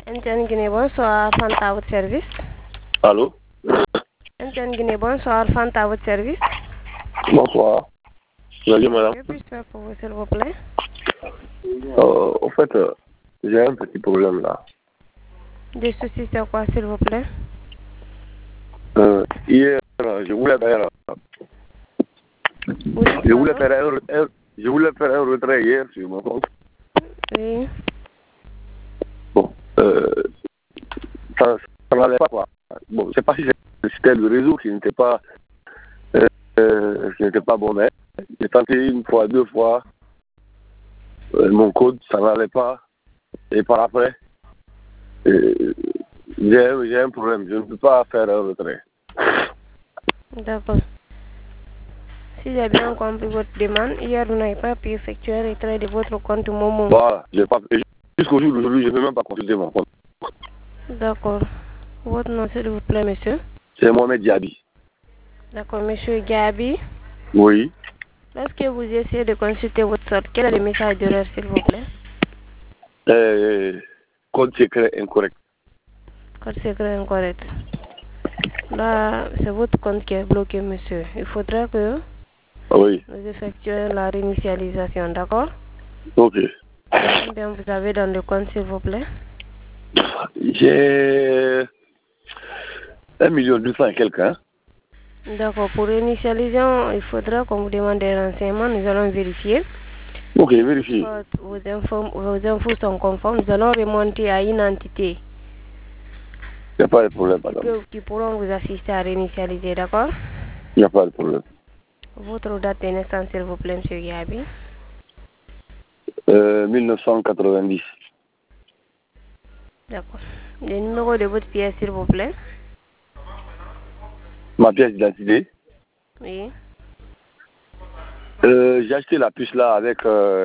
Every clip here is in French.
MTN Guinée, bonsoir, Fanta à votre service. Allô? MTN Guinée, bonsoir, Fanta à votre service. Bonsoir. Salut madame. Que puis-je faire pour vous, s'il vous plaît? En fait, j'ai un petit problème là. Des soucis sur quoi, s'il vous plaît? Hier, je voulais faire un retrait hier sur mon compte. Oui. Bon, ça n'allait pas quoi. Bon, je ne sais pas si c'était le réseau qui n'était pas bon, mais j'ai tenté une fois, deux fois mon code, ça n'allait pas. Et par après, j'ai un problème, je ne peux pas faire un retrait. D'accord. Si j'ai bien compris votre demande, hier vous n'avez pas pu effectuer un retrait de votre compte Momo. Voilà, jusqu'au jour d'aujourd'hui, je ne peux même pas consulter mon compte. D'accord. Votre nom, s'il vous plaît, monsieur? C'est Mohamed Diaby. D'accord, monsieur Gabi. Oui. Lorsque vous essayez de consulter votre sort, quel est le message d'erreur, s'il vous plaît? Code secret incorrect. Code secret incorrect. Là, c'est votre compte qui est bloqué, monsieur. Il faudra que Oui. nous effectuions la réinitialisation, d'accord? Ok. Combien vous avez dans le compte, s'il vous plaît? J'ai 1,2 million et quelques, hein? D'accord. Pour réinitialisation, il faudra qu'on vous demande des renseignements. Nous allons vérifier. Ok, vérifiez. Vos infos sont conformes. Nous allons remonter à une entité Il n'y a pas de problème, madame. qui pourront vous assister à réinitialiser, d'accord? Il n'y a pas de problème. Votre date de naissance, s'il vous plaît, monsieur Gabi? 1990. D'accord. Le numéro de votre pièce, s'il vous plaît? Ma pièce d'identité? Oui. J'ai acheté la puce là avec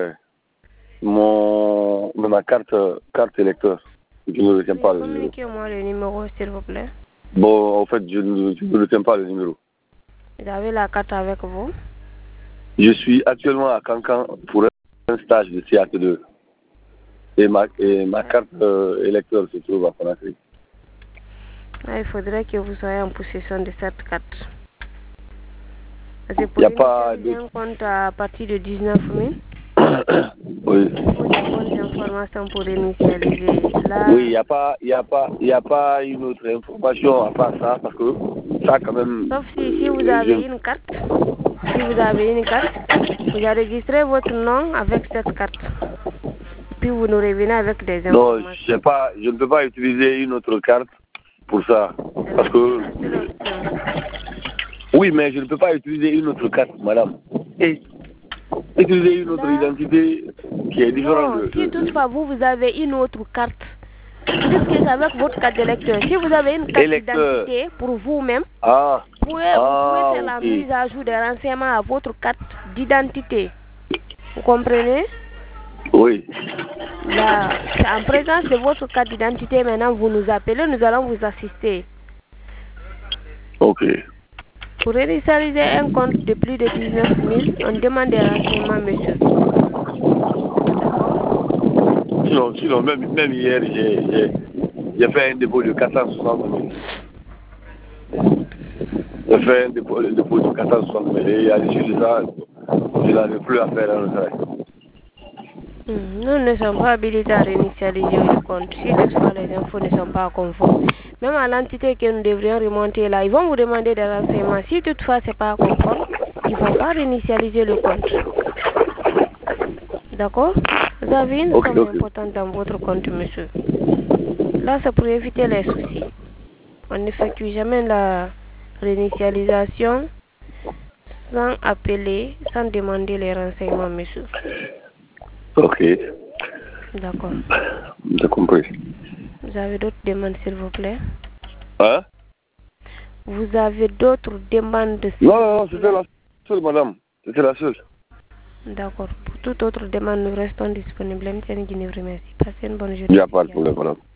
ma carte électeur. Je ne retiens pas le numéro. Communiquez-moi le numéro, s'il vous plaît. Bon, en fait, je ne retiens pas le numéro. Vous avez la carte avec vous? Je suis actuellement à Cancan pour un stage de CAT2. Et ma carte électeur se trouve à Conakry. Là, il faudrait que vous soyez en possession de cette carte. C'est pour Il n'y a pas un compte à partir de 19 000. Oui. Il faut des bonnes informations pour initialiser. Là, Oui, il y a pas une autre information à part ça, parce que ça quand même... Sauf si vous avez une carte. Si vous avez une carte, vous enregistrez votre nom avec cette carte. Puis vous nous revenez avec des informations. Non, je ne peux pas utiliser une autre carte pour ça. Parce que... Oui, mais je ne peux pas utiliser une autre carte, madame. Et utiliser une autre identité qui est différente de... Si toutefois vous avez une autre carte, puisque c'est avec votre carte d'électeur. Si vous avez une carte d'identité pour vous-même, vous pouvez faire la mise à jour des renseignements à votre carte d'identité. Vous comprenez? Oui. Là, en présence de votre carte d'identité, maintenant vous nous appelez, nous allons vous assister. Ok. Pour réinitialiser un compte de plus de 19 000, on demande des renseignements, monsieur. Sinon même hier, j'ai fait un dépôt de 460 000. J'ai fait un dépôt de 460 000 et à l'issue de ça, je n'avais plus à faire un retrait. Nous ne sommes pas habilités à réinitialiser le compte si toutefois les infos ne sont pas conformes. Même à l'entité que nous devrions remonter là, ils vont vous demander des renseignements. Si toutefois ce n'est pas conforme, ils ne vont pas réinitialiser le compte. D'accord? Vous avez une somme importante dans votre compte, monsieur. Là, c'est pour éviter les soucis. On n'effectue jamais la réinitialisation sans appeler, sans demander les renseignements, monsieur. Ok. D'accord. J'ai compris. Vous avez d'autres demandes, s'il vous plaît? Hein? Vous avez d'autres demandes? Non, c'était la seule, madame. C'était la seule. D'accord. Pour toute autre demande, nous restons disponibles. Merci. Passez une bonne journée. Il n'y a pas de problème, madame.